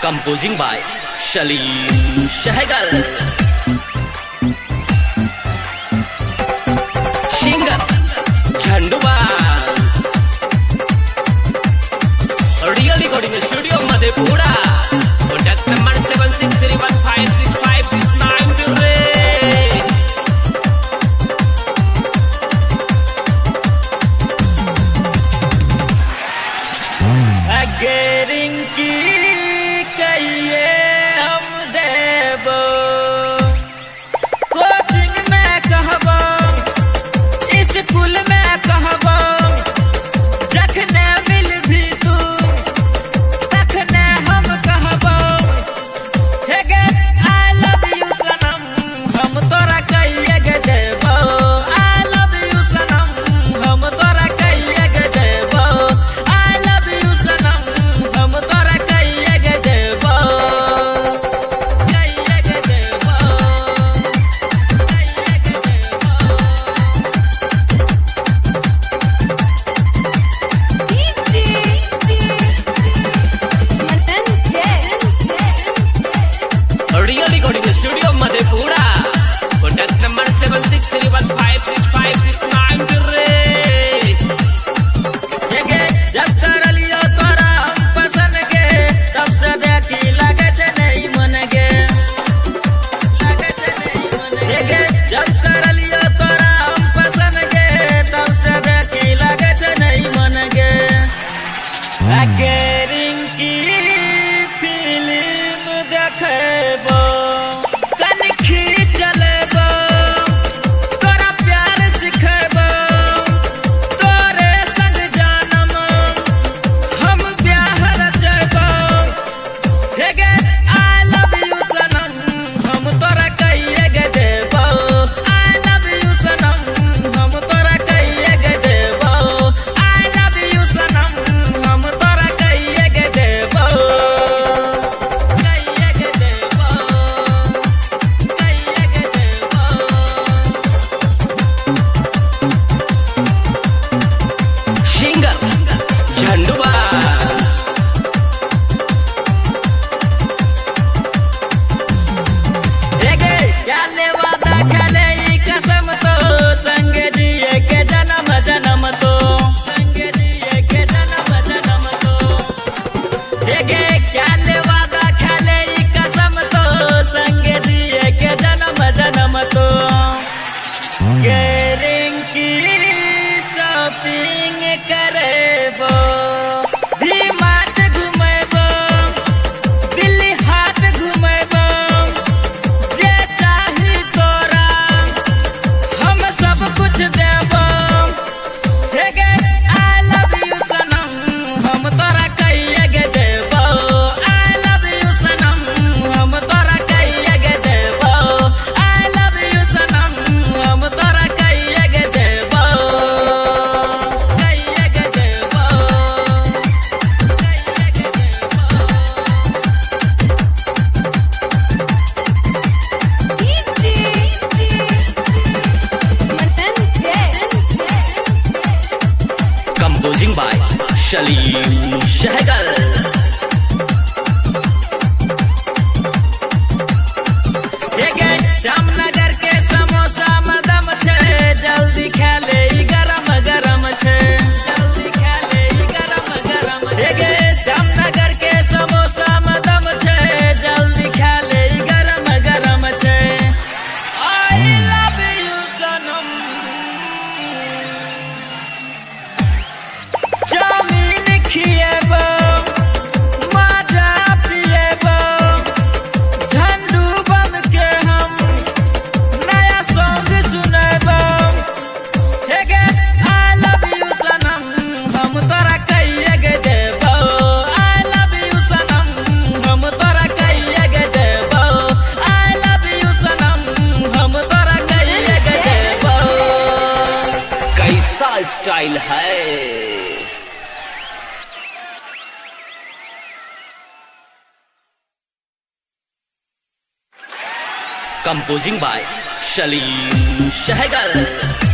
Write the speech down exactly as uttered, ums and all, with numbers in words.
Composing by Salim Sehgal. Singer Chanduba. Real recording studio Madhepura. Contact number seven six three one five six five six nine zero. अगेरिंग की कहिए हम देबो coaching में कहबो school में कहबो जखने मिल भी तू तखने हम कहबो हे गे आई लव यू सनम हम तोरा कहिए गे देबो आई लव यू सनम हम तोरा कहिए गे देबो आई लव यू सनम हम तोरा कहिए गे देबो कहिए गे देबो कहिए गे देबो Real recording studio Madhepura. Contact number seven six three one five six five six nine zero. जब कर लियो तोरा हम पसंद के तब से देखी लगे छे नहीं मन गे लगे छे नहीं मन गे जब कर लियो तोरा हम पसंद के तब से देखी लगे छे नहीं मन गे अकेरिंग की फिल्म देखबो कनखी चलेबो तोरा प्यार सिखेबो तोरे संग जानम हम ब्याह रचेबो हे गे आई लव यू सनम हम तोरा कहिए गे देबो आई लव यू सनम हम तोरा कहिए गे देबो आई लव यू सनम हम तोरा कहिए गे देबो कहिए गे देबो कहिए गे देबो सिंगर झंडुआ देखे क्या वादा खेले ई कसम तो संग दिए के जन्म जन्म तो संग दिए के जन्म जन्म तो देखे क्या वादा खेले ई कसम तो संग दिए के जन्म जन्म तो गेरिंग की शॉपिंग करेबो भी मार्ट घुमेबो दिल्ली हाट घुमेबो जे चाही तोरा हम सब कुछ देबो हे गे आई लव यू सनम हम तोरा कहिए गे देबो आई लव यू सनम हम तोरा कहिए गे देबो आई लव यू सनम हम तोरा कहिए गे देबो कहिए गे देबो कहिए गे देबो Composing by Salim Sehgal. Jamnagar के समोसा मदम छे जल्दी खा ले ई गरम गरम छे जल्दी खा ले ई गरम गरम गे जामनगर के समोसा मदम छे जल्दी खा ले ई गरम गरम छे आई लव यू सनम चाउमीन खिएबो माजा पिएबो झंडू बम के हम नया सॉन्ग सुनेबो हे गे आई लव यू सनम हम तोरा कहिए गे देबो आई लव यू सनम हम तोरा कहिए गे देबो आई लव यू सनम हम तोरा कहिए गे देबो कैसा स्टाइल है Composing by Salim Sehgal.